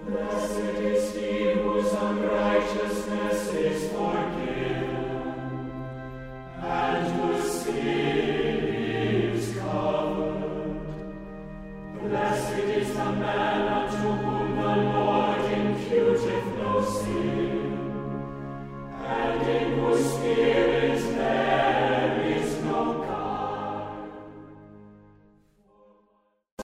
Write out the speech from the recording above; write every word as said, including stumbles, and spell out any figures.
Blessed is he whose unrighteousness is forgiven, and whose sin is covered. Blessed is the man